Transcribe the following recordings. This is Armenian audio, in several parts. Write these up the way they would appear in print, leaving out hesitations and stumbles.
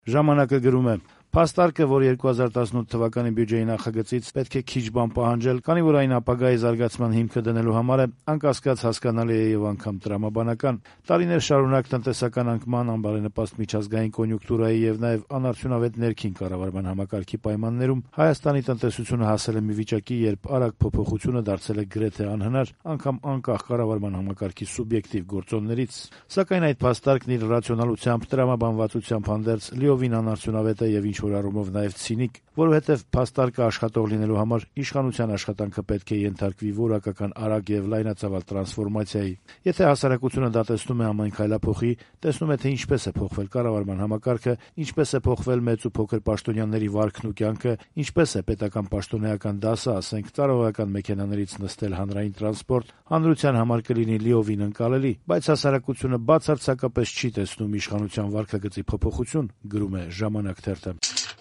Ժամանակը գրում է. «Փաստարկը, որ 2018 թվականի բյուջեի նախագծից պետք է քիչ բան պահանջել, քանի որ այն ապագայի զարգացման հիմքը դնելու համար է, անկասկած հասկանալի է եւ անգամ տրամաբանական։ Տարիներ շարունակ տնտեսական անկման, անբարենպաստ միջազգային կոնյունկտուրայի եւ նաեւ անարդյունավետ ներքին կառավարման համակարգի պայմաններում Հայաստանի տնտեսությունը հասել է մի վիճակի, երբ արագ փոփոխությունը դարձել է գրեթե անհնար, անգամ անկախ կառավարման համակարգի սուբյեկտիվ գործոններից։ Սակայն այդ փաստարկն իր ռացիոնալությամբ, տրամաբանվածությամբ հանդերձ լիովին անարդյունավետ է եւ ինչ-որ առումով նաեւ ցինիկ, որովհետեւ փաստարկը աշխատող լինելու համար իշխանության աշխատանքը պետք է ենթարկվի որակական արագ եւ լայնածավալ տրանսֆորմացիայի։ Եթե հասարակությունը դա տեսնում է ամեն քայլափոխի, տեսնում է, թե ինչպես է փոխվել կառավարման համակարգը, ինչպես է փոխվել մեծ ու փոքր պաշտոնյաների վարքն ու կյանքը, ինչպես է պետական պաշտոնեական դասը, ասենք, ծառայողական մեքենաներից նստել հանրային տրանսպորտ, հանրության համար կլինի լիովին ընկալելի, բայց հասարակությունը բացարձակապես չի տեսնում իշխանության վարքագծի փոփոխություն, գրում է «Ժամանակ» թերթը։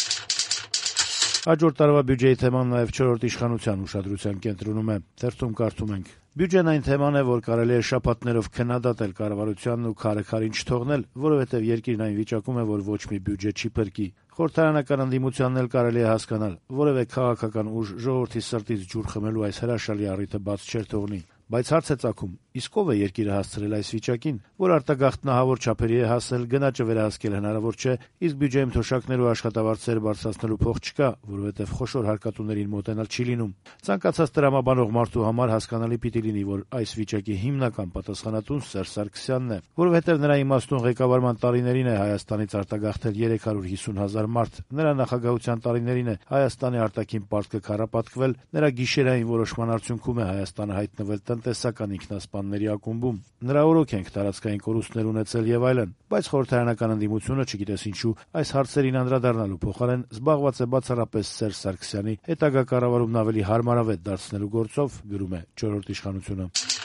Հաջորդ տարվա բյուջեի թեման նաև 4-րդ իշխանության ուշադրության կենտրոնում է։ Թերթում կարդում ենք. «Բյուջեն այն թեման է, որ կարելի է շաբաթներով քննադատել կառավարությանն ու քարը քարին չթողնել, որովհետև երկիրն այն վիճակում է, որ ոչ մի բյուջե չի փրկի։ Խորհրդարանական ընդդիմությանն էլ կարելի է հասկանալ, որևէ քաղաքական ուժ ժողովրդի սրտից ջուր խմելու այս հրաշալի առիթը բաց չէր թողնի։ Բայց հարց է ծագում, իսկ ով է երկիրը հասցրել այս վիճակին, որ արտագաղթնահավոր չափերի է հասել, գնաճը վերահսկել հնարավոր չէ, իսկ բյուջեում թոշակներ ու աշխատավարձեր բարձրացնելու փող չկա, որովհետև խոշոր հարկատուներին մոտենալ չի լինում։ Ցանկացած տրամաբանող մարդու համար հասկանալի պիտի լինի, որ այս վիճակի հիմնական պատասխանատուն Սերժ Սարգսյանն է, որովհետև նրա իմաստուն ղեկավարման տարիներին է Հայաստանից արտագաղթել 350,000 մարդ, նրա նախագահության տարիներին է Հայաստանի արտաքին պարտքը քառապատկվել, նրա գիշերային որոշման արդյունքում է Հայաստանը հայտնվել տնտեսական ինքնասպանների ակումբում, նրա օրոք ենք տարածքային կորուստներ ունեցել եւ այլն, բայց խորհրդարանական ընդդիմությունը, չգիտես ինչու, այս հարցերին անդրադառնալու փոխարեն զբաղված է բացառապես Սերժ Սարգսյանի հետագա կառավարումն ավելի հարմարավետ դարձնելու գործով, գրում է 4-րդ իշխանությունը։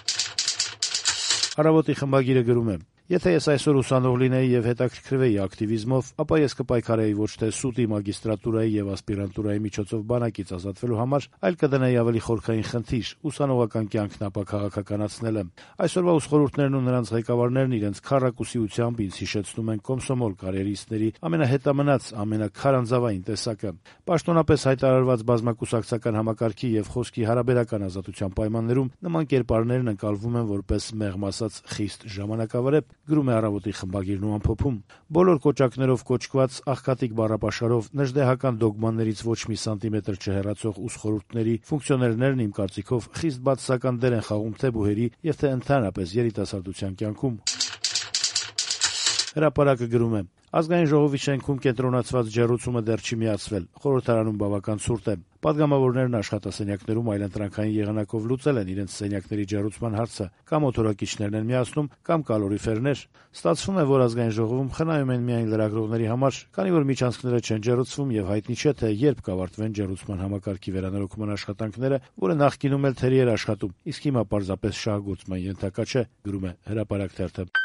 Առավոտի խմբագիրը գրում է. «Եթե ես այսօր ուսանող լինեի եւ հետաքրքրվեի ակտիվիզմով, ապա ես կպայքարեի ոչ թե սուտի, մագիստրատուրայի եւ ասպիրանտուրայի միջոցով բանակից ազատվելու համար, այլ կդնեի ավելի խորքային խնդիր՝ ուսանողական կյանքն ապաքաղաքականացնելը։ Այսօրվա ուսխորհուրդներն ու նրանց ղեկավարներն իրենց քառակուսիությամբ ինձ հիշեցնում են կոմսոմոլ կարիերիստների ամենահետամնաց, ամենաքարանձավային տեսակը։ Պաշտոնապես հայտարարված բազմակուսակցական համակարգի եւ խոսքի հարաբերական ազատության պայմաններում նման կերպարներն ընկալվում են որպես մեղմ ասած խիստ ժամանակավրեպ», գրում է Առավոտի խմբագիրն ու ամփոփում. «Բոլոր կոճակներով կոչկված, աղքատիկ բառապաշարով, նժդեհական դոգմաներից ոչ մի սանտիմետր չհեռացող ուսխորհուրդների ֆունկցիոներներն իմ կարծիքով խիստ բացասական դեր են խաղում թե բուհերի եւ թե ընդհանրապես երիտասարդության կյանքում»։ Հրապարակը գրում է. «Ազգային ժողովի շենքում կենտրոնացված ջեռուցումը դեռ չի միացվել, խորհրդարանում բավական ցուրտ է։ Պատգամավորներն աշխատասենյակներում այլընտրանքային եղանակով լուծել են իրենց սենյակների ջեռուցման հարցը, կամ մոթորակիչներն են միացնում, կամ կալորիֆերներ։ Ստացվում է, որ ազգային ժողովում խնայում են միայն լրագրողների համար, քանի որ միջանցքները չեն ջեռուցվում եւ հայտնի չէ, թե երբ կավարտվեն ջեռուցման համակարգի վերանորոգման աշխատանքները, որը նախկինում էլ թերի էր աշխատում, իսկ հիմա պարզապես շահագործման ենթակա չէ», գրում է Հրապարակ թերթը։